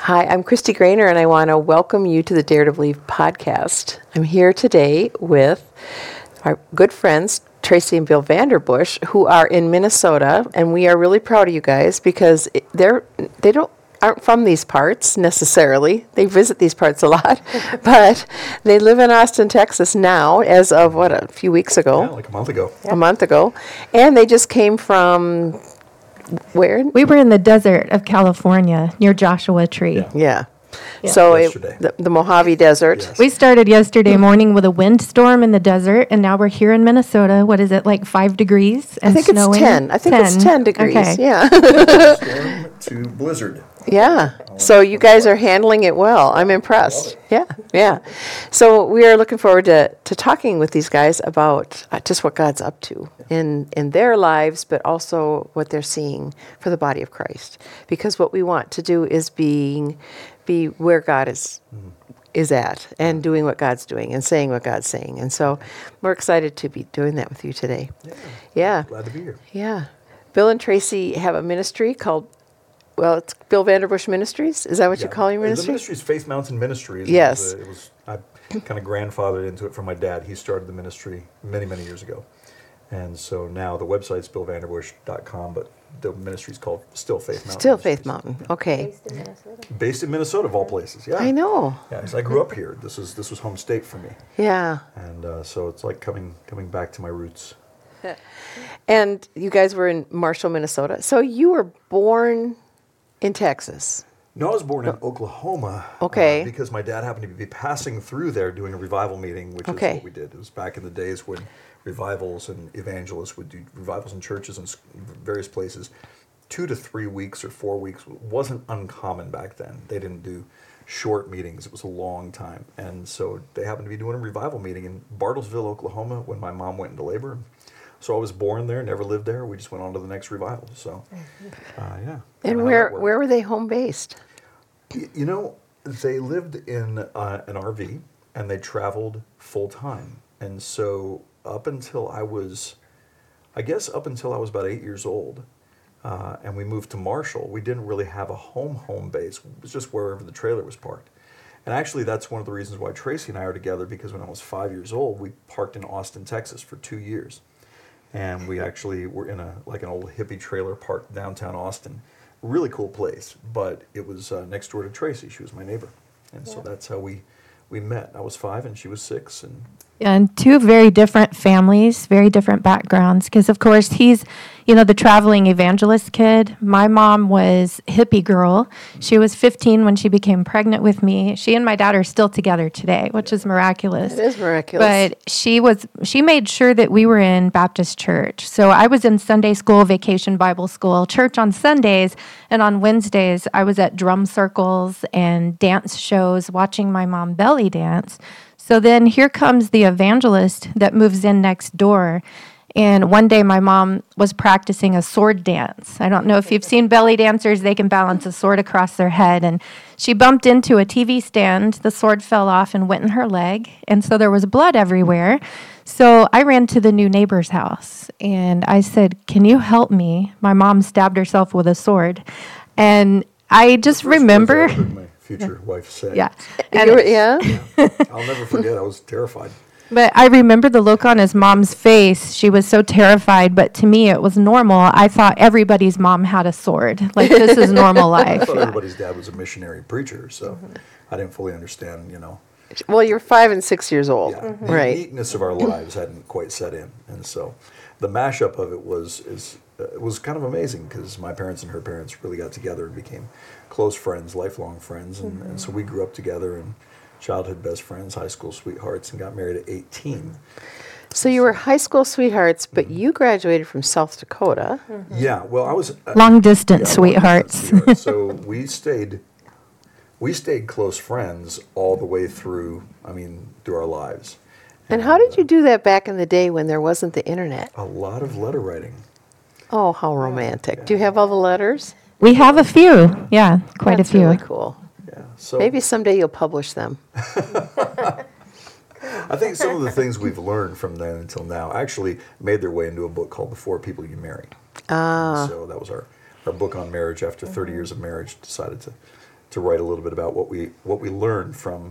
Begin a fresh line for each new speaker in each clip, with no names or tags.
Hi, I'm Christy Grainer, and I want to welcome you to the Dare to Believe podcast. I'm here today with our good friends, Tracy and Bill Vanderbush, who are in Minnesota, and we are really proud of you guys because aren't from these parts necessarily. They visit these parts a lot, but they live in Austin, Texas now, as of a few weeks ago.
Yeah, like a month ago.
A month ago, and they just came from where?
We were in the desert of California near Joshua Tree.
Yeah. So the Mojave Desert.
Yes.
We started yesterday morning with a windstorm in the desert, and now we're here in Minnesota. What is it, like 5 degrees and
I think
snowing?
it's 10. I think it's 10 degrees.
Okay.
Yeah.
Storm to blizzard.
Yeah. So you guys are handling it well. I'm impressed. Yeah. Yeah. So we are looking forward to talking with these guys about just what God's up to in their lives, but also what they're seeing for the body of Christ. Because what we want to do is be where God is at and doing what God's doing and saying what God's saying. And so we're excited to be doing that with you today. Yeah.
Glad to be here.
Yeah. Bill and Tracy have a ministry called, it's Bill Vanderbush Ministries. Is that what you call your ministry?
The ministry is Faith Mountain Ministries.
Yes.
I kind of grandfathered into it from my dad. He started the ministry many, many years ago. And so now the website's billvanderbush.com, but the ministry is called Still Faith Mountain.
Still Faith Mountain. Okay.
Based in Minnesota, of all places. Yeah.
I know.
Yeah, 'cause I grew up here. This was home state for me.
Yeah.
And so it's like coming back to my roots.
And you guys were in Marshall, Minnesota. So you were born in Texas.
No, I was born in Oklahoma.
Okay.
Because my dad happened to be passing through there doing a revival meeting, which is what we did. It was back in the days when revivals and evangelists would do revivals in churches and various places. 2 to 3 weeks or 4 weeks wasn't uncommon back then. They didn't do short meetings. It was a long time. And so they happened to be doing a revival meeting in Bartlesville, Oklahoma when my mom went into labor. So I was born there, never lived there. We just went on to the next revival. So, yeah.
And where were they home based?
You know, they lived in an RV and they traveled full time. And so up until I was about 8 years old, and we moved to Marshall, we didn't really have a home base. It was just wherever the trailer was parked. And actually, that's one of the reasons why Tracy and I are together, because when I was 5 years old, we parked in Austin, Texas for 2 years. And we actually were in an old hippie trailer parked downtown Austin. Really cool place, but it was next door to Tracy. She was my neighbor. And so that's how we met. I was 5 and she was 6.
And 2 very different families, very different backgrounds. Because, of course, he's, the traveling evangelist kid. My mom was hippie girl. She was 15 when she became pregnant with me. She and my dad are still together today, which is miraculous.
It is miraculous.
But she made sure that we were in Baptist church. So I was in Sunday school, vacation Bible school, church on Sundays, and on Wednesdays I was at drum circles and dance shows watching my mom belly dance. So then here comes the evangelist that moves in next door. And one day my mom was practicing a sword dance. I don't know if you've seen belly dancers, they can balance a sword across their head. And she bumped into a TV stand. The sword fell off and went in her leg. And so there was blood everywhere. So I ran to the new neighbor's house. And I said, "Can you help me? My mom stabbed herself with a sword." And I just remember...
Future wife said.
Yeah.
I'll never forget. I was terrified.
But I remember the look on his mom's face. She was so terrified, but to me it was normal. I thought everybody's mom had a sword. Like, this is normal life.
I thought everybody's dad was a missionary preacher, so I didn't fully understand,
Well, you're 5 and 6 years old.
Yeah,
Right.
The neatness of our lives hadn't quite set in. And so the mashup of it was kind of amazing, because my parents and her parents really got together and became close friends, lifelong friends. And so we grew up together and childhood best friends, high school sweethearts, and got married at 18.
So you were high school sweethearts, but you graduated from South Dakota.
Yeah, well, I was...
Long distance sweethearts.
So we stayed close friends all the way through our lives.
And how did you do that back in the day when there wasn't the internet?
A lot of letter writing.
Oh, how romantic. Do you have all the letters?
We have a few. Yeah, quite
That's
a few.
really cool.
Yeah. So
Maybe someday you'll publish them.
I think some of the things we've learned from then until now actually made their way into a book called The 4 People You Marry. So that was our book on marriage. After 30 years of marriage, decided to to write a little bit about what we learned from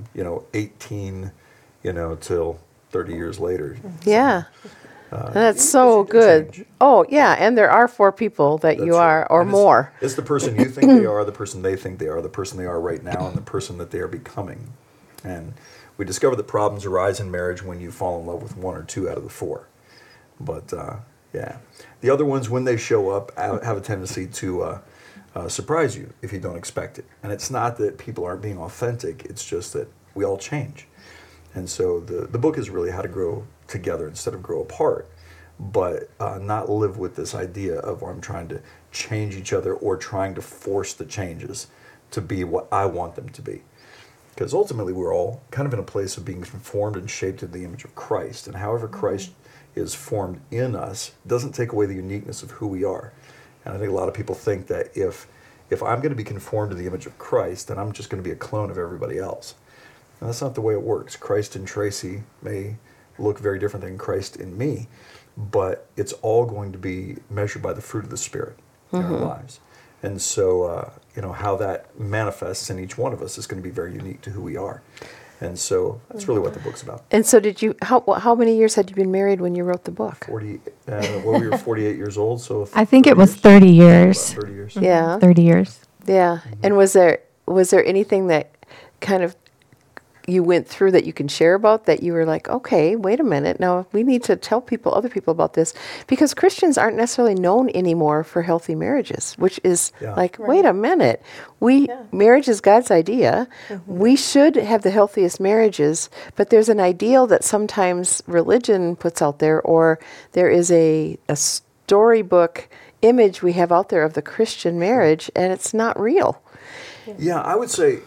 18 till 30 years later.
Yeah. That's so good.
Change.
Oh, yeah. And there are 4 people that you
That's
are,
right.
or
And
more.
It's the person you think they are, the person they think they are, the person they are right now, and the person that they are becoming. And we discover that problems arise in marriage when you fall in love with 1 or 2 out of the 4. But yeah, the other ones, when they show up, have a tendency to surprise you if you don't expect it. And it's not that people aren't being authentic; it's just that we all change. And so the book is really how to grow together instead of grow apart, but not live with this idea of I'm trying to change each other or trying to force the changes to be what I want them to be. Because ultimately we're all kind of in a place of being conformed and shaped in the image of Christ. And however Christ is formed in us doesn't take away the uniqueness of who we are. And I think a lot of people think that if I'm going to be conformed to the image of Christ, then I'm just going to be a clone of everybody else. And that's not the way it works. Christ in Tracy may look very different than Christ in me, but it's all going to be measured by the fruit of the Spirit in our lives. And so, how that manifests in each one of us is going to be very unique to who we are. And so that's really what the book's about.
And so how many years had you been married when you wrote the book?
40, we were 48 years old, so
I think it was
30
30 years.
About 30 years.
Yeah.
30 years.
Yeah. And was there anything that kind of you went through that you can share about that you were like, okay, wait a minute, now we need to tell other people about this, because Christians aren't necessarily known anymore for healthy marriages, which is like, wait a minute, marriage is God's idea. We should have the healthiest marriages, but there's an ideal that sometimes religion puts out there, or there is a storybook image we have out there of the Christian marriage, and it's not real.
Yeah, I would say,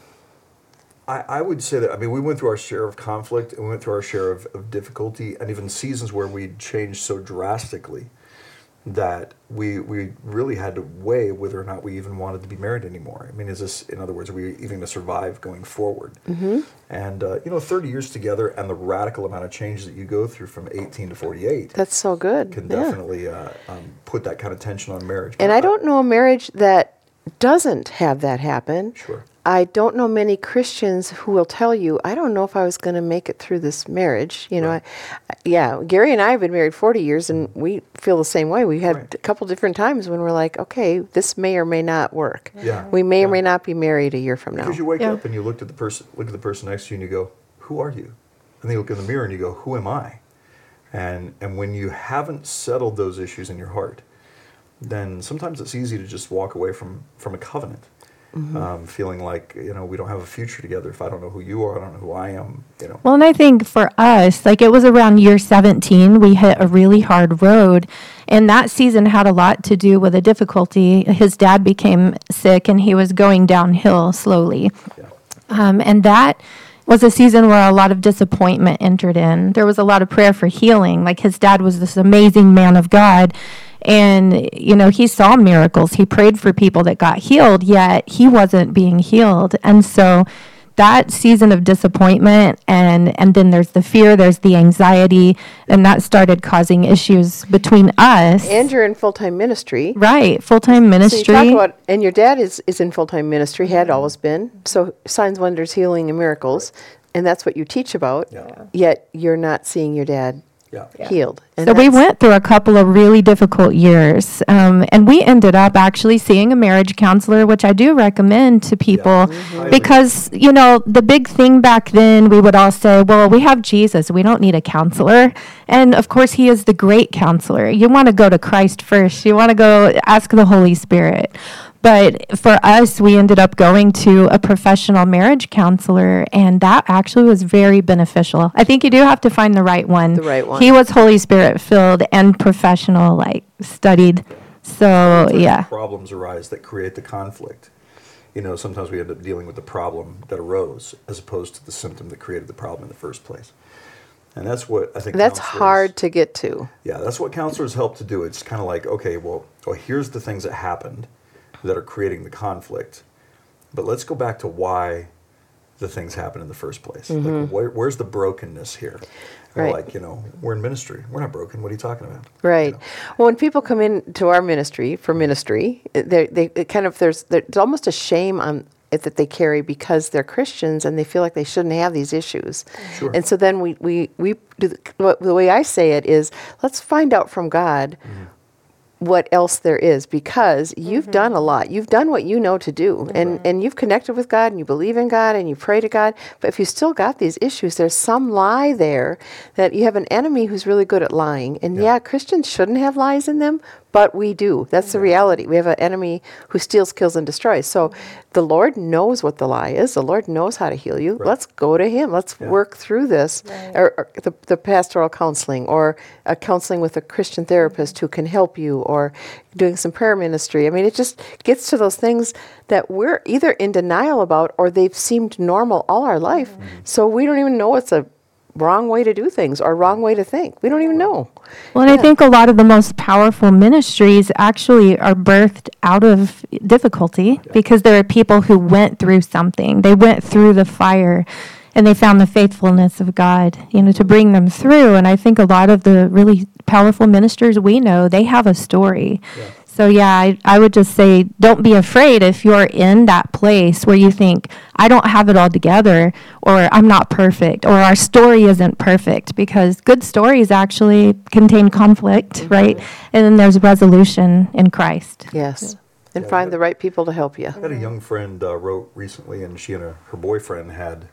I would say that, we went through our share of conflict, and we went through our share of difficulty, and even seasons where we changed so drastically that we really had to weigh whether or not we even wanted to be married anymore. Is this, in other words, are we even going to survive going forward? And, 30 years together and the radical amount of change that you go through from 18 to 48.
That's so good.
Can definitely put that kind of tension on marriage.
And I don't know a marriage that doesn't have that happen.
Sure.
I don't know many Christians who will tell you, I don't know if I was going to make it through this marriage. Gary and I have been married 40 years, and we feel the same way. We had a couple different times when we're like, okay, this may or may not work.
Yeah.
We may or may not be married a year from now.
Because you wake up and you look at the person next to you and you go, who are you? And then you look in the mirror and you go, who am I? And when you haven't settled those issues in your heart, then sometimes it's easy to just walk away from a covenant. Feeling like, we don't have a future together. If I don't know who you are, I don't know who I am,
Well, and I think for us, it was around year 17, we hit a really hard road. And that season had a lot to do with a difficulty. His dad became sick and he was going downhill slowly.
Yeah.
And that was a season where a lot of disappointment entered in. There was a lot of prayer for healing. Like, his dad was this amazing man of God. And, he saw miracles. He prayed for people that got healed, yet he wasn't being healed. And so that season of disappointment, and then there's the fear, there's the anxiety, and that started causing issues between us.
And you're in full-time ministry.
Right, full-time ministry.
So you talk about, and your dad is in full-time ministry, had always been. So signs, wonders, healing, and miracles. And that's what you teach about.
Yeah.
Yet you're not seeing your dad healed. And
so we went through a couple of really difficult years, and we ended up actually seeing a marriage counselor, which I do recommend to people, because, the big thing back then, we would all say, well, we have Jesus, we don't need a counselor. And of course, he is the great counselor. You want to go to Christ first. You want to go ask the Holy Spirit. But for us, we ended up going to a professional marriage counselor, and that actually was very beneficial. I think you do have to find the right one.
The right one.
He was Holy Spirit filled and professional, studied. So, yeah.
Problems arise that create the conflict. Sometimes we end up dealing with the problem that arose as opposed to the symptom that created the problem in the first place. And that's what I think
that's hard to get to.
Yeah, that's what counselors help to do. It's kind of like, okay, well, here's the things that happened that are creating the conflict, but let's go back to why the things happen in the first place. Like, where's the brokenness here?
Right.
We're in ministry. We're not broken. What are you talking about?
Right. Well, when people come into our ministry for ministry, they kind of there's almost a shame on that they carry because they're Christians and they feel like they shouldn't have these issues.
Sure.
And so then we do the way I say it is, let's find out from God what else there is, because you've done a lot. You've done what you know to do, and you've connected with God, and you believe in God, and you pray to God. But if you still got these issues, there's some lie there that you have an enemy who's really good at lying. And Christians shouldn't have lies in them, but we do. That's the reality. We have an enemy who steals, kills, and destroys. So the Lord knows what the lie is. The Lord knows how to heal you.
Right.
Let's go to Him. Let's work through this, or the pastoral counseling, or a counseling with a Christian therapist who can help you, or doing some prayer ministry. I mean, it just gets to those things that we're either in denial about, or they've seemed normal all our life. So we don't even know it's a wrong way to do things or wrong way to think. We don't even know.
Well, and I think a lot of the most powerful ministries actually are birthed out of difficulty, because there are people who went through something. They went through the fire and they found the faithfulness of God, to bring them through. And I think a lot of the really powerful ministers we know, they have a story.
Yeah.
So I would just say, don't be afraid if you're in that place where you think, I don't have it all together, or I'm not perfect, or our story isn't perfect, because good stories actually contain conflict, right? And then there's resolution in Christ.
Yes. And find the right people to help you.
I had a young friend wrote recently, and she and her boyfriend had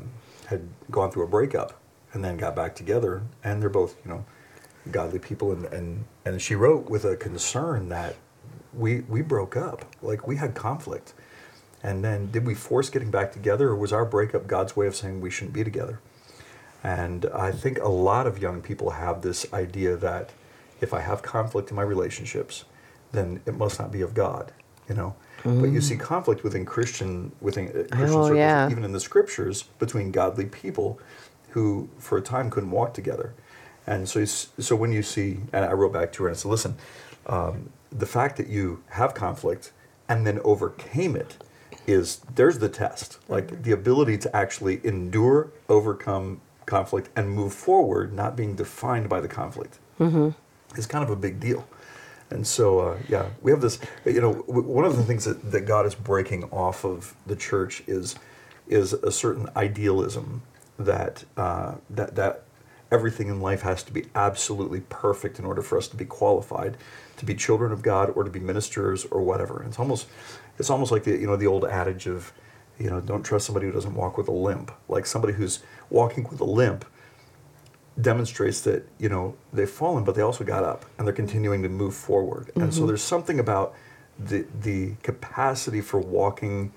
gone through a breakup and then got back together, and they're both, godly people, and she wrote with a concern that we broke up, like we had conflict, and then did we force getting back together, or was our breakup God's way of saying we shouldn't be together? And I think a lot of young people have this idea that if I have conflict in my relationships, then it must not be of God, But you see conflict within Christian circles, even in the scriptures, between godly people who for a time couldn't walk together. And so when you see, and I wrote back to her and I said, listen, the fact that you have conflict and then overcame it there's the test. Like the ability to actually endure, overcome conflict, and move forward, not being defined by the conflict, is kind of a big deal. And so, we have this, one of the things that God is breaking off of the church is a certain idealism that everything in life has to be absolutely perfect in order for us to be qualified to be children of God or to be ministers or whatever. It's almost like the old adage of, don't trust somebody who doesn't walk with a limp. Like somebody who's walking with a limp demonstrates that, they've fallen, but they also got up and they're continuing to move forward. And so there's something about the capacity for walking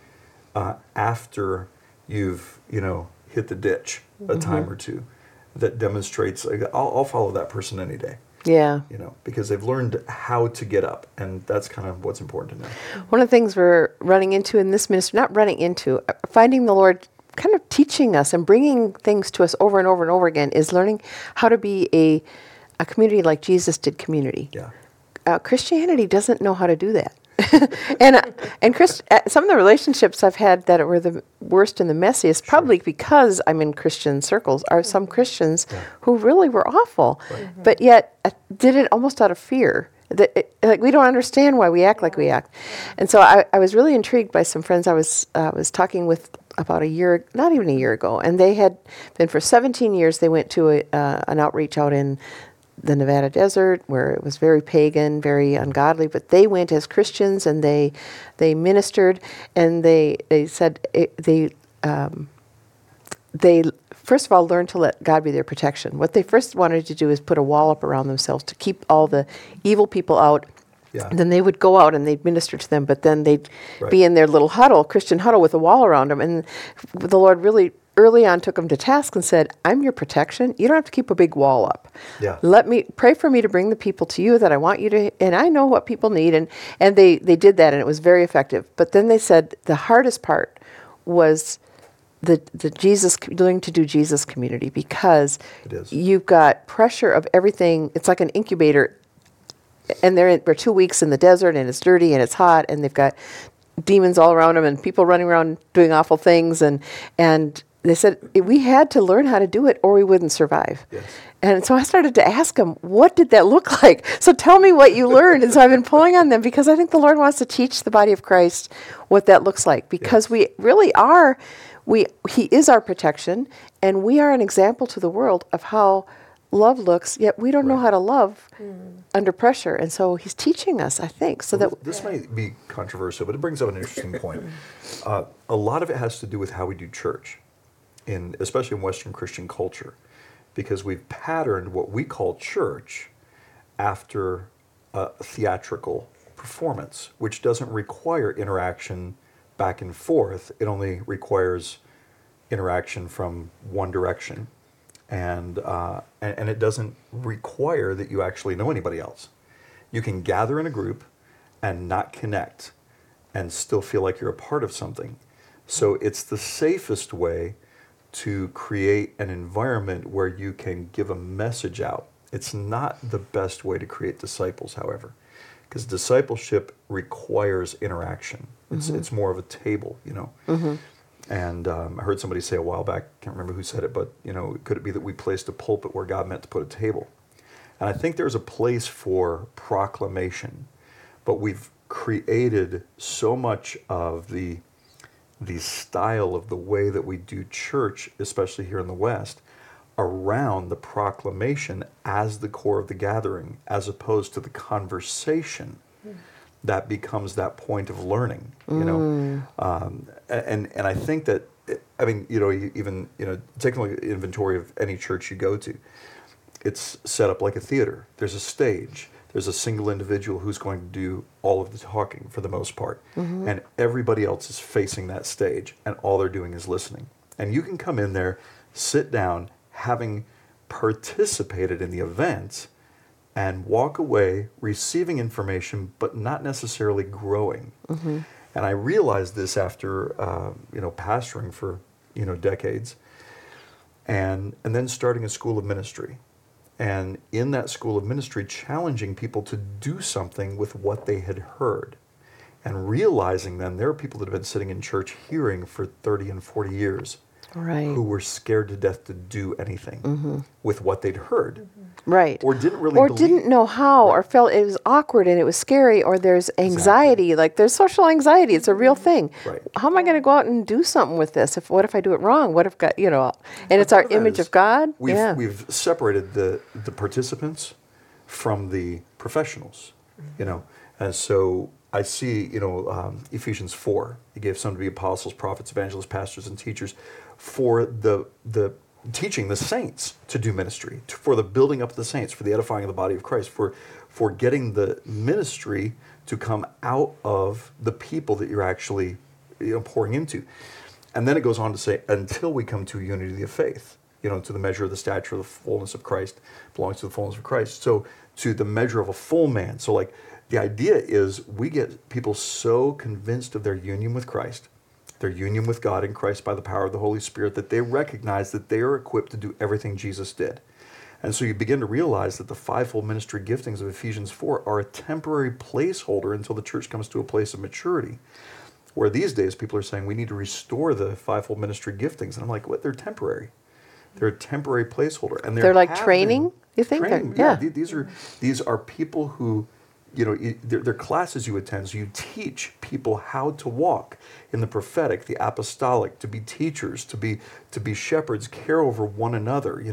after you've, hit the ditch a time or two, that demonstrates, like, I'll follow that person any day.
Yeah.
Because they've learned how to get up, and that's kind of what's important to know.
One of the things we're running into in this ministry, not running into, finding the Lord kind of teaching us and bringing things to us over and over and over again, is learning how to be a community like Jesus did community.
Yeah.
Christianity doesn't know how to do that. and some of the relationships I've had that were the worst and the messiest, probably because I'm in Christian circles, are some Christians who really were awful, but yet did it almost out of fear. Like we don't understand why we act like we act. And so I was really intrigued by some friends I was talking with about not even a year ago, and they had been for 17 years. They went to an outreach out in the Nevada desert, where it was very pagan, very ungodly, but they went as Christians and they ministered, and they said they first of all learned to let God be their protection. What they first wanted to do is put a wall up around themselves to keep all the evil people out.
Yeah.
And then they would go out and they'd minister to them, but then they'd be in their little huddle, Christian huddle, with a wall around them. And the Lord really early on took them to task and said, I'm your protection. You don't have to keep a big wall up.
Yeah.
Pray for me to bring the people to you that I want you to, and I know what people need. And they did that, and it was very effective. But then they said the hardest part was the Jesus, learning to do Jesus community, because you've got pressure of everything. It's like an incubator, and they're 2 weeks in the desert, and it's dirty and it's hot, and they've got demons all around them and people running around doing awful things, and they said we had to learn how to do it or we wouldn't survive.
Yes.
And so I started to ask them, what did that look like? So tell me what you learned. And so I've been pulling on them because I think the Lord wants to teach the body of Christ what that looks like, because we really are, He is our protection, and we are an example to the world of how love looks, yet we don't know how to love under pressure. And so He's teaching us, I think, so that...
This may be controversial, but it brings up an interesting point. A lot of it has to do with how we do church, especially in Western Christian culture, because we've patterned what we call church after a theatrical performance, which doesn't require interaction back and forth. It only requires interaction from one direction, and it doesn't require that you actually know anybody else. You can gather in a group and not connect and still feel like you're a part of something. So it's the safest way to create an environment where you can give a message out. It's not the best way to create disciples, however, because discipleship requires interaction. It's more of a table, you know. And I heard somebody say a while back, can't remember who said it, but could it be that we placed a pulpit where God meant to put a table? And I think there's a place for proclamation, but we've created so much of the style of the way that we do church, especially here in the West, around the proclamation as the core of the gathering, as opposed to the conversation that becomes that point of learning. And I think that, I mean, even taking an inventory of any church you go to, it's set up like a theater. There's a stage. There's a single individual who's going to do all of the talking for the most part. And everybody else is facing that stage, and all they're doing is listening. And you can come in there, sit down, having participated in the event, and walk away receiving information, but not necessarily growing. And I realized this after, pastoring for, decades, and then starting a school of ministry. And in that school of ministry, challenging people to do something with what they had heard. And realizing then there are people that have been sitting in church hearing for 30 and 40 years who were scared to death to do anything with what they'd heard. Or didn't really believe.
Didn't know how, or felt it was awkward and it was scary, or there's anxiety, like there's social anxiety. It's a real thing. How am I going to go out and do something with this? What if I do it wrong? What if God, and it's our image of God.
We've separated the participants from the professionals, and so I see, Ephesians 4. He gave some to be apostles, prophets, evangelists, pastors, and teachers for the teaching the saints to do ministry, for the building up of the saints, for the edifying of the body of Christ, for getting the ministry to come out of the people that you're actually pouring into. And then it goes on to say, until we come to unity of faith, to the measure of the stature of the fullness of Christ, belongs to the fullness of Christ. So to the measure of a full man. So like the idea is we get people so convinced of their union with Christ, their union with God in Christ by the power of the Holy Spirit, that they recognize that they are equipped to do everything Jesus did. And so you begin to realize that the fivefold ministry giftings of Ephesians 4 are a temporary placeholder until the church comes to a place of maturity. Where these days people are saying we need to restore the fivefold ministry giftings. And I'm like, what? They're temporary. They're a temporary placeholder. And
they're like training? You think?
Training, yeah. These are people who, they're classes you attend. So you teach people how to walk in the prophetic, the apostolic, to be teachers, to be shepherds, care over one another.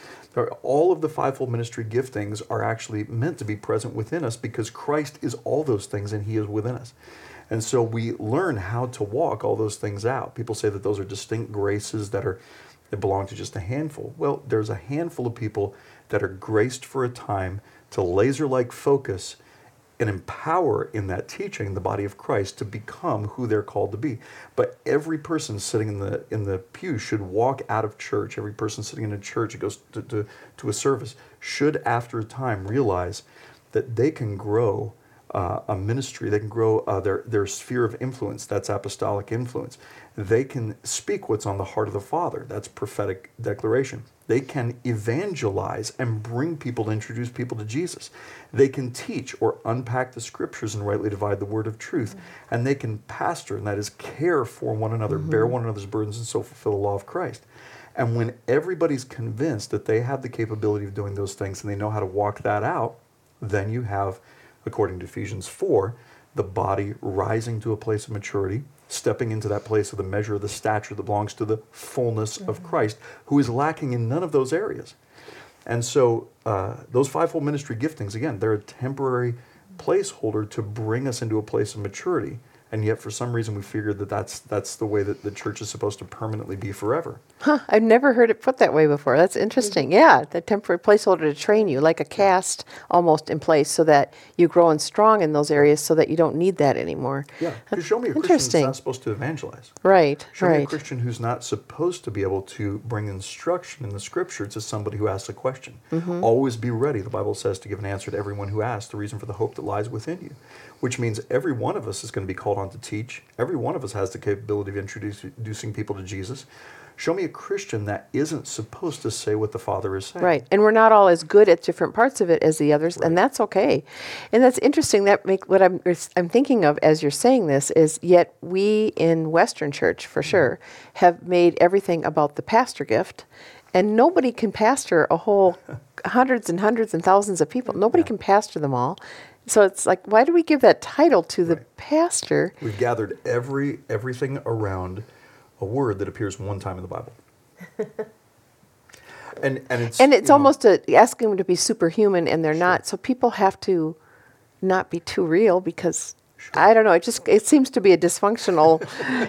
All of the fivefold ministry giftings are actually meant to be present within us because Christ is all those things and He is within us. And so we learn how to walk all those things out. People say that those are distinct graces that belong to just a handful. Well, there's a handful of people that are graced for a time to laser-like focus and empower in that teaching the body of Christ to become who they're called to be. But every person sitting in the pew should walk out of church. Every person sitting in a church that goes to a service should, after a time, realize that they can grow a ministry. They can grow their sphere of influence. That's apostolic influence. They can speak what's on the heart of the Father. That's prophetic declaration. They can evangelize and bring people to introduce people to Jesus. They can teach or unpack the scriptures and rightly divide the word of truth. And they can pastor, and that is care for one another, bear one another's burdens, and so fulfill the law of Christ. And when everybody's convinced that they have the capability of doing those things and they know how to walk that out, then you have, according to Ephesians 4, the body rising to a place of maturity, stepping into that place of the measure of the stature that belongs to the fullness of Christ, who is lacking in none of those areas. And so those fivefold ministry giftings, again, they're a temporary placeholder to bring us into a place of maturity. And yet, for some reason, we figured that that's the way that the church is supposed to permanently be forever.
Huh, I've never heard it put that way before. That's interesting. Yeah, the temporary placeholder to train you, like a cast almost in place so that you grow and strong in those areas so that you don't need that anymore.
Yeah, because show me a Christian that's not supposed to evangelize.
Right,
Show me a
right.
Christian who's not supposed to be able to bring instruction in the Scripture to somebody who asks a question. Always be ready, the Bible says, to give an answer to everyone who asks, the reason for the hope that lies within you. Which means every one of us is going to be called on to teach. Every one of us has the capability of introducing people to Jesus. Show me a Christian that isn't supposed to say what the Father is saying.
Right, and we're not all as good at different parts of it as the others, and that's okay. And that's interesting. That what I'm thinking of as you're saying this is, yet we in Western Church, for sure, have made everything about the pastor gift, and nobody can pastor a whole hundreds and hundreds and thousands of people. Nobody can pastor them all. So it's like, why do we give that title to the pastor?
We've gathered everything around a word that appears one time in the Bible. and it's
almost asking them to be superhuman, and they're not. So people have to not be too real because I don't know. It seems to be a dysfunctional.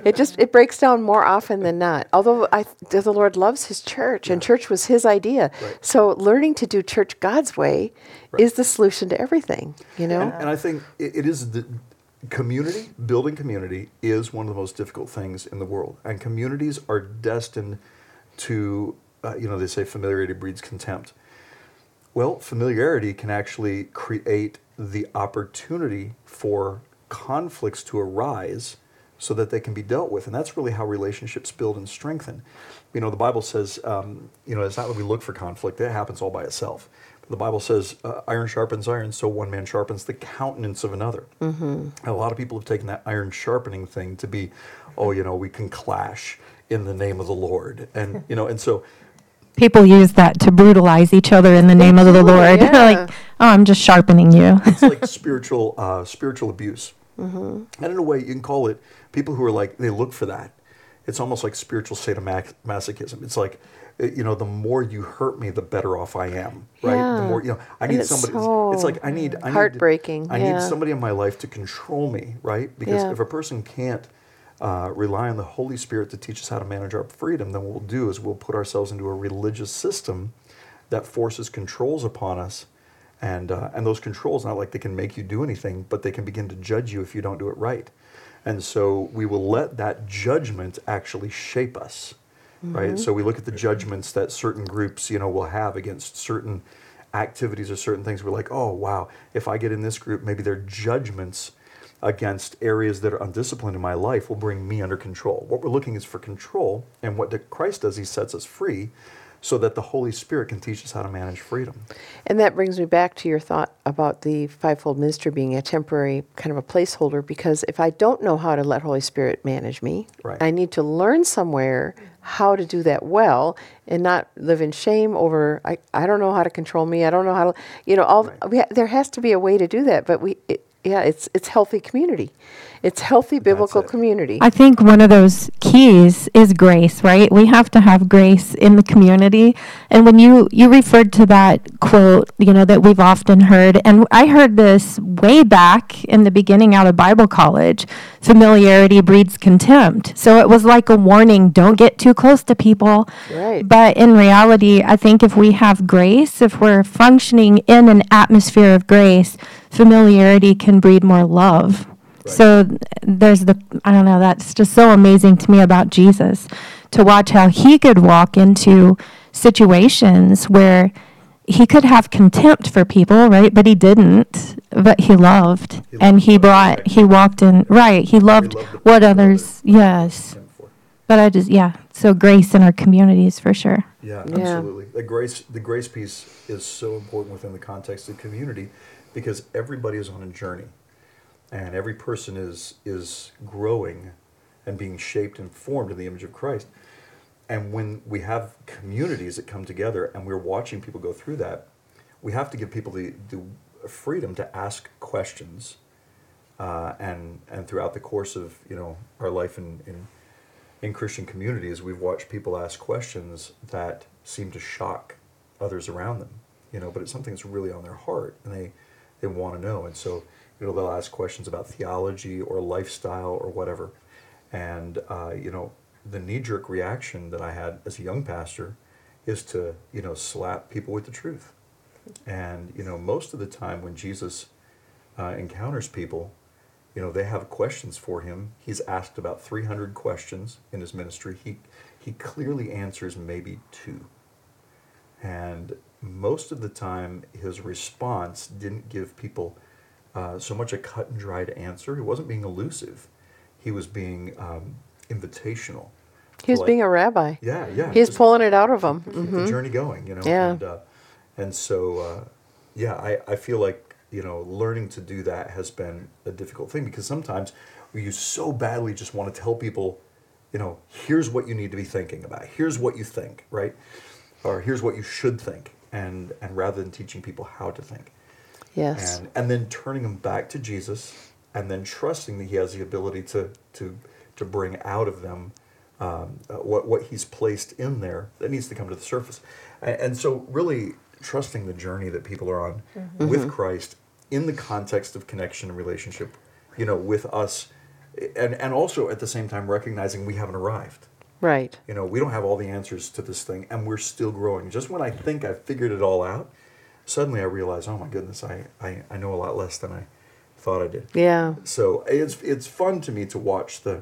it breaks down more often than not. Although the Lord loves His church, and church was His idea.
Right.
So learning to do church God's way is the solution to everything. You know.
And I think it is the community. Building community is one of the most difficult things in the world, and communities are destined to. They say familiarity breeds contempt. Well, familiarity can actually create the opportunity for conflicts to arise so that they can be dealt with. And that's really how relationships build and strengthen. The Bible says, it's not that we look for conflict. It happens all by itself. But the Bible says, iron sharpens iron, so one man sharpens the countenance of another. And a lot of people have taken that iron sharpening thing to be, we can clash in the name of the Lord. And, and so...
People use that to brutalize each other in the name of the Lord.
Yeah.
Like, I'm just sharpening you.
It's like spiritual abuse. And in a way, you can call it, people who are like, they look for that. It's almost like spiritual sadomasochism. It's like, the more you hurt me, the better off I am, right?
Yeah.
The more, I need somebody, it's like, I need
heartbreaking.
I need somebody in my life to control me, right? Because if a person can't rely on the Holy Spirit to teach us how to manage our freedom, then what we'll do is we'll put ourselves into a religious system that forces controls upon us. And those controls, not like they can make you do anything, but they can begin to judge you if you don't do it right. And so we will let that judgment actually shape us, right? So we look at the judgments that certain groups, will have against certain activities or certain things. We're like, oh, wow, if I get in this group, maybe their judgments against areas that are undisciplined in my life will bring me under control. What we're looking is for control, and what Christ does, He sets us free so that the Holy Spirit can teach us how to manage freedom.
And that brings me back to your thought about the fivefold ministry being a temporary kind of a placeholder, because if I don't know how to let Holy Spirit manage me, I need to learn somewhere how to do that well and not live in shame over, I don't know how to control me, I don't know how to, there has to be a way to do that, but it's healthy community. It's healthy biblical community.
I think one of those keys is grace, right? We have to have grace in the community. And when you referred to that quote, that we've often heard, and I heard this way back in the beginning out of Bible college, familiarity breeds contempt. So it was like a warning, don't get too close to people.
Right.
But in reality, I think if we have grace, if we're functioning in an atmosphere of grace, familiarity can breed more love. Right. So there's that's just so amazing to me about Jesus, to watch how He could walk into situations where He could have contempt for people, right? But He didn't, but He loved. He walked in, right. He loved what others, yes. But so grace in our communities for sure.
Yeah, absolutely. The grace piece is so important within the context of community, because everybody is on a journey, and every person is growing and being shaped and formed in the image of Christ. and when we have communities that come together and we're watching people go through that, we have to give people the freedom to ask questions. And throughout the course of our life in Christian communities, we've watched people ask questions that seem to shock others around them, but it's something that's really on their heart, and they want to know. And so they'll ask questions about theology or lifestyle or whatever. And the knee-jerk reaction that I had as a young pastor is to slap people with the truth. And most of the time when Jesus encounters people, they have questions for him. He's asked about 300 questions in his ministry. He clearly answers maybe 2. And most of the time, his response didn't give people so much a cut and dried answer. He wasn't being elusive. He was being invitational.
He was being a rabbi.
Yeah.
He's pulling it out of them.
Keep the journey going,
Yeah.
And so, I feel like, learning to do that has been a difficult thing, because sometimes you so badly just want to tell people, here's what you need to be thinking about. Here's what you think, right? Or here's what you should think. And rather than teaching people how to think.
Yes.
And then turning them back to Jesus, and then trusting that he has the ability to bring out of them what he's placed in there that needs to come to the surface. And so really trusting the journey that people are on with Christ in the context of connection and relationship, with us, and also at the same time recognizing we haven't arrived.
Right.
We don't have all the answers to this thing, and we're still growing. Just when I think I've figured it all out, suddenly I realize, oh my goodness, I know a lot less than I thought I did.
Yeah.
So it's fun to me to watch the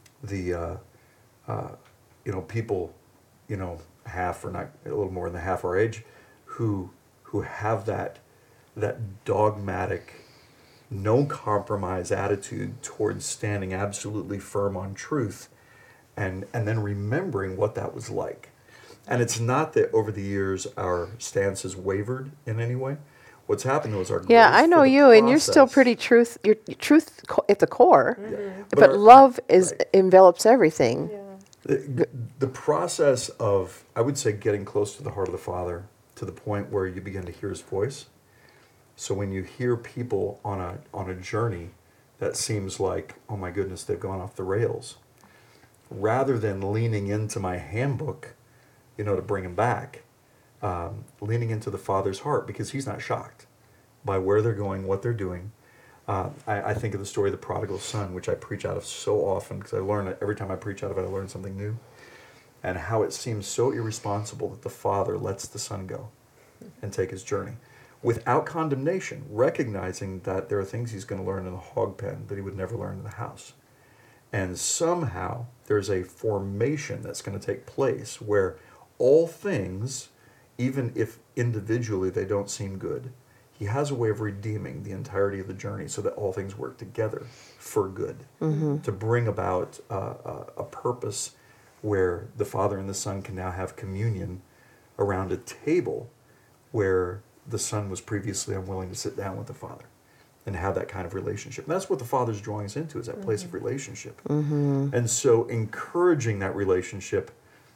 people, half or not a little more than half our age, who have that dogmatic, no compromise attitude towards standing absolutely firm on truth, and then remembering what that was like. And it's not that over the years our stance has wavered in any way. What's happened was our growth
I know
for the
you, and you're still
process-
pretty you're truth at the core,
But
but
our-
love
right.
envelops everything.
The process of, I would say, getting close to the heart of the Father to the point where you begin to hear his voice. So when you hear people on a journey that seems like, oh my goodness, they've gone off the rails, rather than leaning into my handbook, to bring them back, leaning into the Father's heart, because he's not shocked by where they're going, what they're doing. I think of the story of the prodigal son, which I preach out of so often, because I learn it every time I preach out of it, I learn something new. And how it seems so irresponsible that the father lets the son go and take his journey without condemnation, recognizing that there are things he's going to learn in the hog pen that he would never learn in the house. And somehow there's a formation that's going to take place where all things, even if individually they don't seem good, he has a way of redeeming the entirety of the journey so that all things work together for good, to bring about a purpose where the Father and the Son can now have communion around a table where the Son was previously unwilling to sit down with the Father and have that kind of relationship. And that's what the Father's drawing us into, is that place of relationship. And so encouraging that relationship,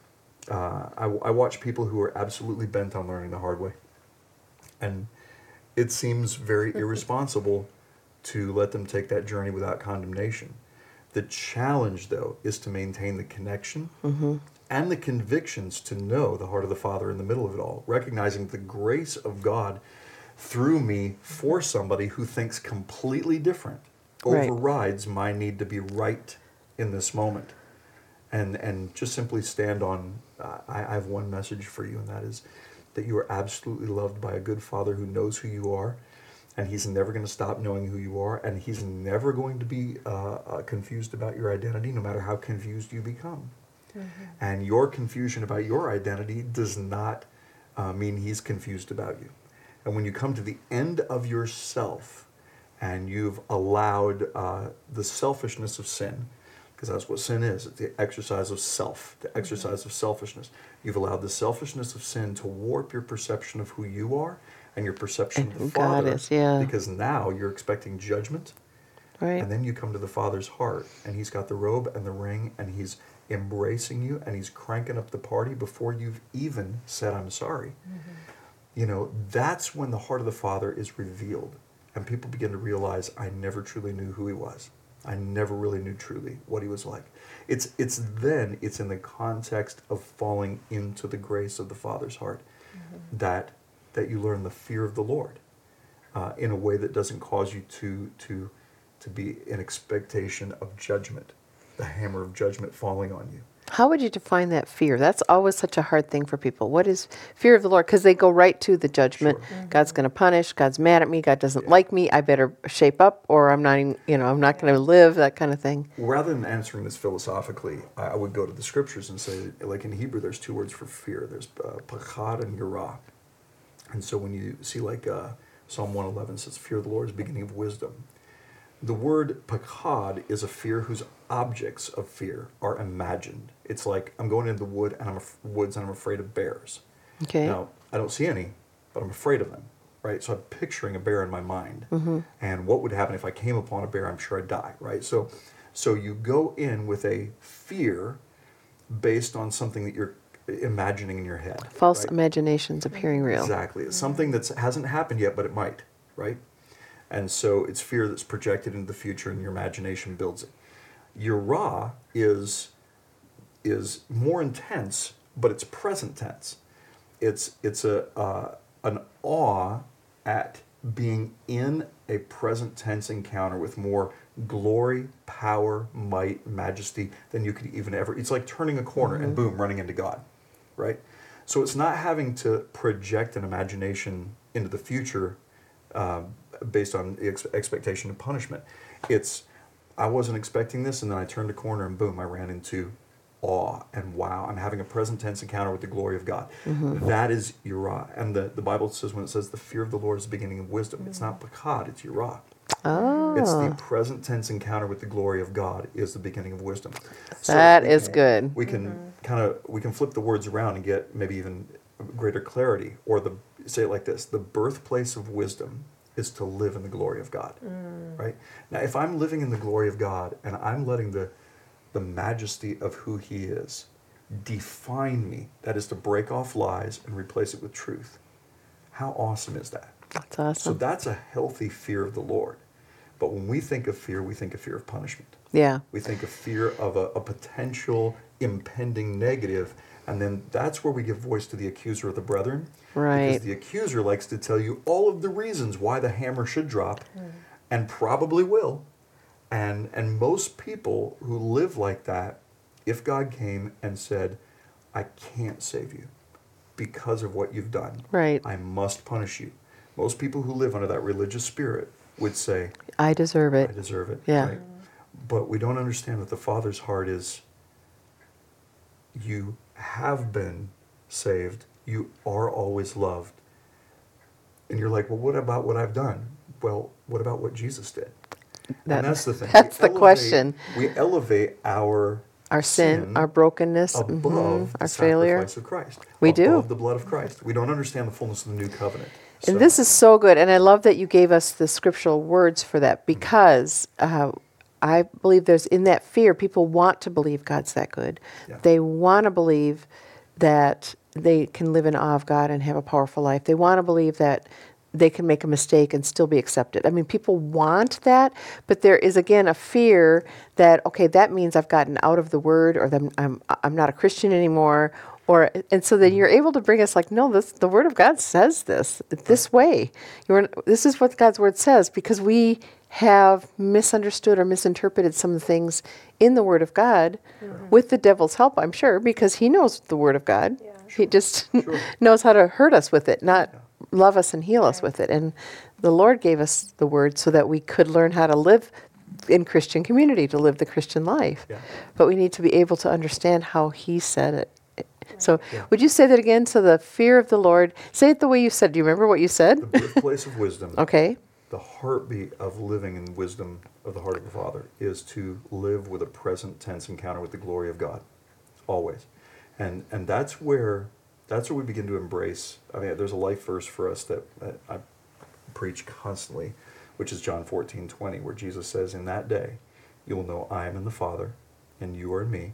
I watch people who are absolutely bent on learning the hard way. And it seems very irresponsible to let them take that journey without condemnation. The challenge, though, is to maintain the connection and the convictions to know the heart of the Father in the middle of it all, recognizing the grace of God through me for somebody who thinks completely different,
Right.
overrides my need to be right in this moment. And just simply stand on, I have one message for you, and that is that you are absolutely loved by a good Father who knows who you are, and he's never going to stop knowing who you are, and he's never going to be confused about your identity, no matter how confused you become. And your confusion about your identity does not mean he's confused about you. And when you come to the end of yourself, and you've allowed the selfishness of sin, because that's what sin is, it's the exercise of self, the exercise of selfishness. You've allowed the selfishness of sin to warp your perception of who you are and your perception
And
of the
who God
Father,
is, yeah.
because now you're expecting judgment.
Right.
And then you come to the Father's heart, and he's got the robe and the ring, and he's embracing you, and he's cranking up the party before you've even said, I'm sorry. You know, that's when the heart of the Father is revealed. And people begin to realize, I never truly knew who he was. I never really knew truly what he was like. It's in the context of falling into the grace of the Father's heart that you learn the fear of the Lord in a way that doesn't cause you to be in expectation of judgment, the hammer of judgment falling on you.
How would you define that fear? That's always such a hard thing for people. What is fear of the Lord? Because they go right to the judgment.
Sure.
God's going to punish. God's mad at me. God doesn't like me. I better shape up, or I'm not even, I'm not going to live. That kind of thing.
Rather than answering this philosophically, I would go to the scriptures and say, like in Hebrew, there's two words for fear. There's pachad and yirah. And so when you see like Psalm 111 says, fear of the Lord is the beginning of wisdom. The word pachad is a fear whose objects of fear are imagined. It's like I'm going into the woods and I'm afraid of bears.
Okay.
Now, I don't see any, but I'm afraid of them, right? So I'm picturing a bear in my mind. And what would happen if I came upon a bear? I'm sure I'd die, right? So you go in with a fear based on something that you're imagining in your head.
False
right?
imaginations appearing real.
Exactly. It's something that hasn't happened yet, but it might, right? And so it's fear that's projected into the future and your imagination builds it. Yirah is more intense, but it's present tense. It's an awe at being in a present tense encounter with more glory, power, might, majesty than you could even ever. It's like turning a corner and boom, running into God, right? So it's not having to project an imagination into the future based on the expectation of punishment. It's, I wasn't expecting this, and then I turned a corner and boom, I ran into awe and wow. I'm having a present tense encounter with the glory of God. That is yirah. And the Bible says, when it says the fear of the Lord is the beginning of wisdom, it's not pachad, it's yirah.
Oh.
It's the present tense encounter with the glory of God is the beginning of wisdom.
That is good.
We can we can flip the words around and get maybe even greater clarity, or say it like this: the birthplace of wisdom is to live in the glory of God. Right? Now, if I'm living in the glory of God and I'm letting the majesty of who he is define me, that is to break off lies and replace it with truth, how awesome is that?
That's awesome.
So that's a healthy fear of the Lord. But when we think of fear of punishment.
Yeah.
We think of fear of a potential impending negative, and then that's where we give voice to the accuser of the brethren.
Right.
Because the accuser likes to tell you all of the reasons why the hammer should drop, and probably will. And most people who live like that, if God came and said, I can't save you because of what you've done.
Right.
I must punish you. Most people who live under that religious spirit would say,
I deserve it.
I deserve it.
Yeah.
Right? But we don't understand that the Father's heart is, you have been saved. You are always loved. And you're like, well, what about what I've done? Well, what about what Jesus did? And that's the thing.
That's the question.
We elevate our
sin, our brokenness,
above
our
the
failure.
sacrifice of Christ.
We do.
Above the blood of Christ. We don't understand the fullness of the new covenant.
And this is so good. And I love that you gave us the scriptural words for that, because I believe there's, in that fear, people want to believe God's that good.
Yeah.
They want to believe that they can live in awe of God and have a powerful life. They want to believe that they can make a mistake and still be accepted. I mean, people want that, but there is, again, a fear that, okay, that means I've gotten out of the Word, or that I'm not a Christian anymore. And so then you're able to bring us like, no, the Word of God says this way. This is what God's Word says, because we have misunderstood or misinterpreted some of the things in the Word of God with the devil's help, I'm sure, because he knows the Word of God. Yeah. He just knows how to hurt us with it, not love us and heal us with it. And the Lord gave us the Word so that we could learn how to live in Christian community, to live the Christian life. Yeah. But we need to be able to understand how he said it. So would you say that again? So the fear of the Lord, say it the way you said. Do you remember what you said?
The birthplace of wisdom.
Okay.
The heartbeat of living in wisdom of the heart of the Father is to live with a present tense encounter with the glory of God, always. And that's where we begin to embrace. I mean, there's a life verse for us that I preach constantly, which is John 14:20, where Jesus says, in that day, you will know I am in the Father, and you are in me,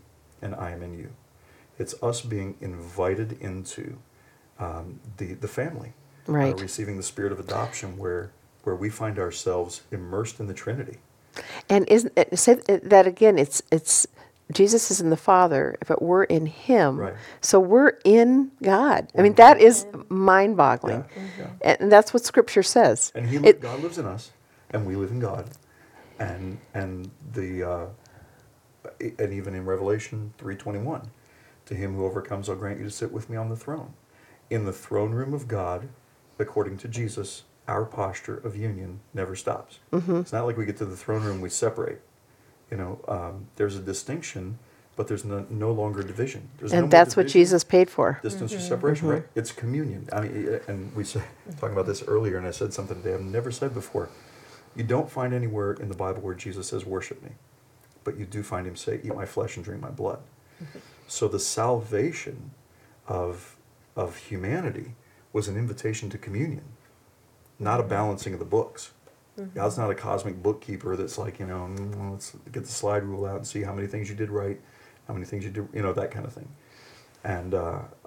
and I am in you. It's us being invited into the family,
Right.
receiving the spirit of adoption, where we find ourselves immersed in the Trinity.
And isn't it, say that again? It's Jesus is in the Father, but we're in Him.
Right.
So we're in God. I
We're
mean,
in
that
God.
is mind-boggling,
Yeah.
and that's what Scripture says.
And
It-
God lives in us, and we live in God, and the and even in Revelation 3:21, to him who overcomes, I'll grant you to sit with me on the throne. In the throne room of God, according to Jesus, our posture of union never stops.
Mm-hmm.
It's not like we get to the throne room, we separate. There's a distinction, but there's no longer division. There's no
and
more
that's what
division,
Jesus paid for.
distance or separation, right? It's communion. I mean, and we said, talking about this earlier, and I said something today I've never said before. You don't find anywhere in the Bible where Jesus says, worship me. But you do find him say, eat my flesh and drink my blood. So the salvation of humanity was an invitation to communion, not a balancing of the books. God's not a cosmic bookkeeper that's like, let's get the slide rule out and see how many things you did right, how many things you did, that kind of thing. And,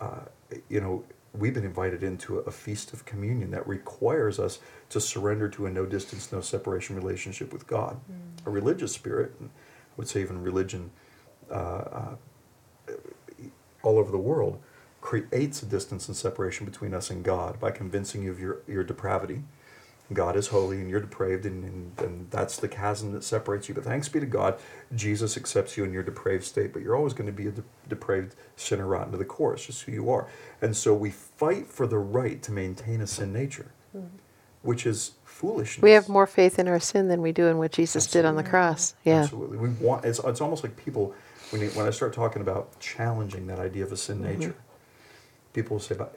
we've been invited into a feast of communion that requires us to surrender to a no distance, no separation relationship with God. A religious spirit, and I would say even religion all over the world, creates a distance and separation between us and God by convincing you of your depravity. God is holy and you're depraved, and that's the chasm that separates you. But thanks be to God, Jesus accepts you in your depraved state, but you're always going to be a depraved sinner rotten to the core. It's just who you are. And so we fight for the right to maintain a sin nature, which is foolishness.
We have more faith in our sin than we do in what Jesus did on the cross. Yeah.
Absolutely. We want. It's almost like people, when I start talking about challenging that idea of a sin nature, people will say,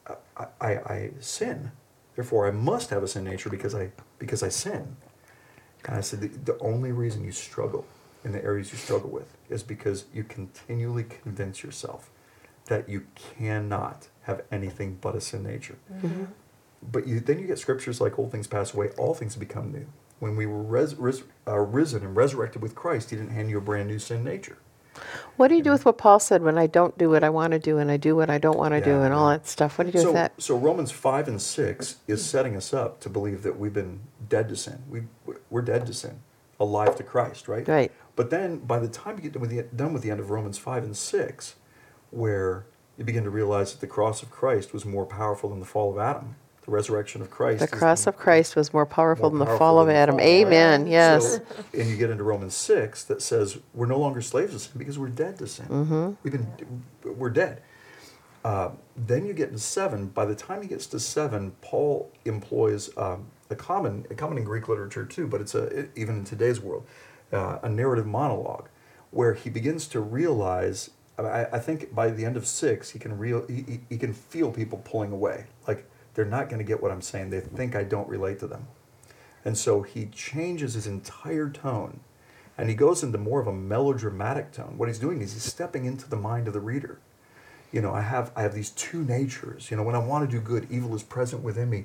I sin. Therefore, I must have a sin nature because I sin. And I said, the only reason you struggle in the areas you struggle with is because you continually convince yourself that you cannot have anything but a sin nature. But then you get scriptures like old things pass away, all things become new. When we were risen and resurrected with Christ, he didn't hand you a brand new sin nature.
What do you do with what Paul said, when I don't do what I want to do and I do what I don't want to do and all that stuff? What do you do with that?
So Romans 5 and 6 is setting us up to believe that we've been dead to sin. We're dead to sin, alive to Christ, right?
Right.
But then by the time you get done with the end of Romans 5 and 6, where you begin to realize that the cross of Christ was more powerful than the fall of Adam, the resurrection of Christ.
The cross of Christ was more powerful than the fall of Adam. Amen. Yes.
So, and you get into Romans 6 that says we're no longer slaves of sin because we're dead to sin. We're dead. Then you get into 7. By the time he gets to 7, Paul employs a common in Greek literature too, but it's even in today's world, a narrative monologue, where he begins to realize. I think by the end of 6, he can feel people pulling away, like they're not going to get what I'm saying. They think I don't relate to them, and so he changes his entire tone, and he goes into more of a melodramatic tone. What he's doing is he's stepping into the mind of the reader. I have these two natures. When I want to do good, evil is present within me.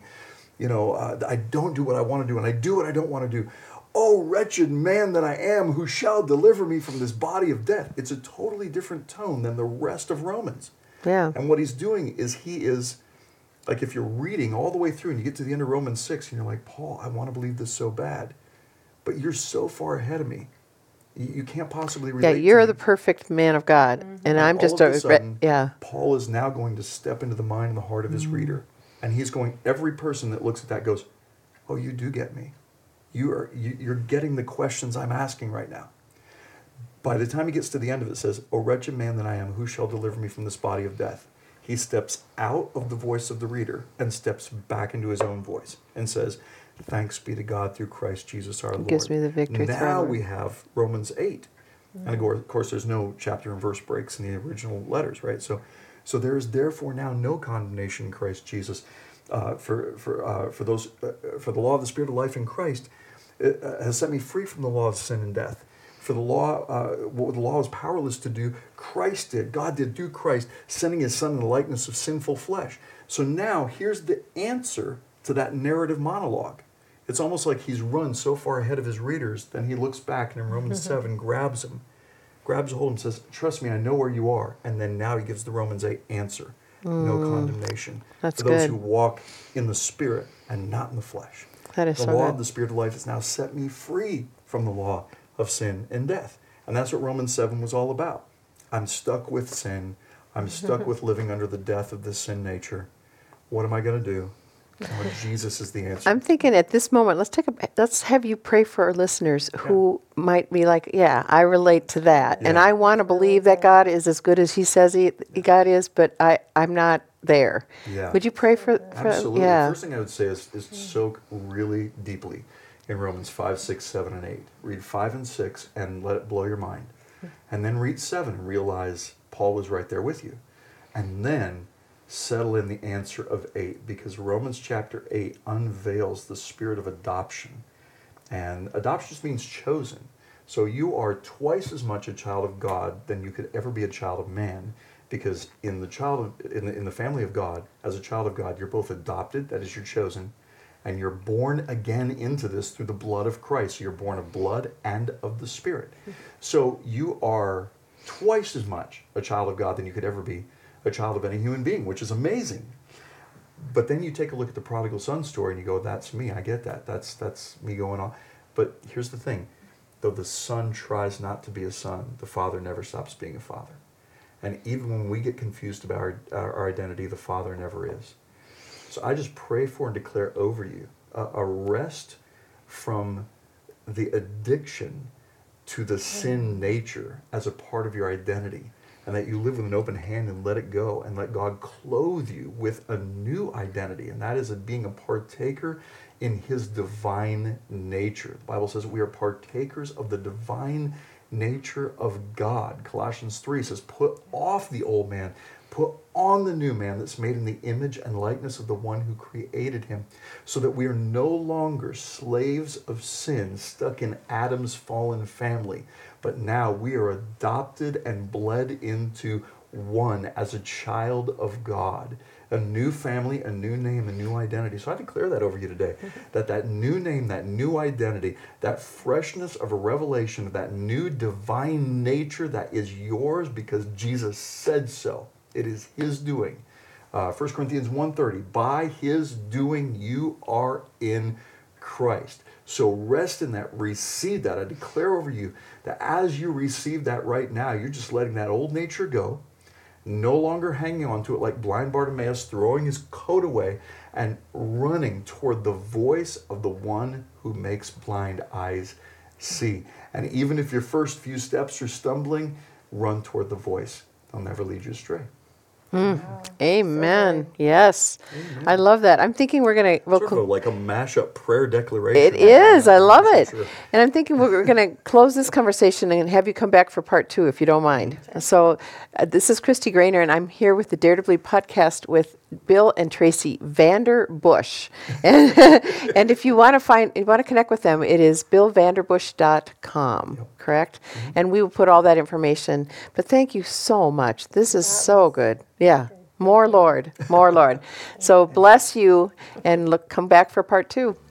I don't do what I want to do, and I do what I don't want to do. Oh, wretched man that I am, who shall deliver me from this body of death? It's a totally different tone than the rest of Romans.
Yeah.
And what he's doing is he is, like if you're reading all the way through and you get to the end of Romans 6, and you're like, Paul, I want to believe this so bad, but you're so far ahead of me. You can't possibly relate.
Yeah, you're the perfect man of God, and I'm just
all of a sudden,
yeah.
Paul is now going to step into the mind and the heart of his reader, and he's going. Every person that looks at that goes, "Oh, you do get me. You're getting the questions I'm asking right now." By the time he gets to the end of it, it says, "O wretched man that I am, who shall deliver me from this body of death?" He steps out of the voice of the reader and steps back into his own voice and says, "Thanks be to God through Christ Jesus our Lord."
Gives me the victory
Now
forever.
we have Romans 8. And of course, there's no chapter and verse breaks in the original letters, right? So there is therefore now no condemnation in Christ Jesus for the law of the Spirit of life in Christ has set me free from the law of sin and death. For the law, what the law is powerless to do, Christ did. God did through Christ, sending his Son in the likeness of sinful flesh. So now here's the answer to that narrative monologue. It's almost like he's run so far ahead of his readers, then he looks back and in Romans 7 grabs grabs a hold and says, trust me, I know where you are. And then now he gives the Romans 8 answer. No condemnation.
That's
for those
good.
who walk in the Spirit and not in the flesh.
That is
the
so
law
good.
of the Spirit of life has now set me free from the law of sin and death. And that's what Romans 7 was all about. I'm stuck with sin. I'm stuck with living under the death of this sin nature. What am I going to do? Lord, Jesus is the answer.
I'm thinking at this moment, let's have you pray for our listeners who might be like, yeah, I relate to that. And
Yeah.
I want to believe that God is as good as he says God is, but I'm not there.
Yeah.
Would you pray for
Absolutely.
yeah.
First thing I would say is soak really deeply in Romans 5, 6, 7, and 8. Read 5 and 6 and let it blow your mind. And then read 7 and realize Paul was right there with you. And then settle in the answer of 8, because Romans chapter 8 unveils the spirit of adoption. And adoption just means chosen. So you are twice as much a child of God than you could ever be a child of man, because in the family of God, as a child of God, you're both adopted, that is, you're chosen, and you're born again into this through the blood of Christ. So you're born of blood and of the Spirit. So you are twice as much a child of God than you could ever be a child of any human being, which is amazing. But then you take a look at the prodigal son story and you go, that's me, I get that. That's me going on. But here's the thing. Though the son tries not to be a son, the father never stops being a father. And even when we get confused about our identity, the father never is. So I just pray for and declare over you a rest from the addiction to the sin nature as a part of your identity, and that you live with an open hand and let it go and let God clothe you with a new identity, and that is being a partaker in his divine nature. The Bible says we are partakers of the divine nature of God. Colossians 3 says, put off the old man, put on the new man that's made in the image and likeness of the one who created him, so that we are no longer slaves of sin, stuck in Adam's fallen family, but now we are adopted and bled into one as a child of God. A new family, a new name, a new identity. So I declare that over you today, that new name, that new identity, that freshness of a revelation of that new divine nature that is yours because Jesus said so. It is his doing. 1 Corinthians 1:30, by his doing you are in Christ. So rest in that, receive that. I declare over you that as you receive that right now, you're just letting that old nature go, no longer hanging on to it like blind Bartimaeus, throwing his coat away and running toward the voice of the one who makes blind eyes see. And even if your first few steps are stumbling, run toward the voice. They'll never lead you astray.
Amen. Yes. Amen. I love that. I'm thinking we're going to...
Sort of like a mashup prayer declaration.
It is. I love it.
Sure.
And I'm thinking we're going to close this conversation and have you come back for part 2, if you don't mind. So this is Christy Grainer, and I'm here with the Dare to Believe podcast with Bill and Tracy Vanderbush. And if you want to connect with them, it is billvanderbush.com. Yep. Correct? Mm-hmm. And we will put all that information. But thank you so much. This is so good. Yeah. More Lord. So bless you, and come back for part 2.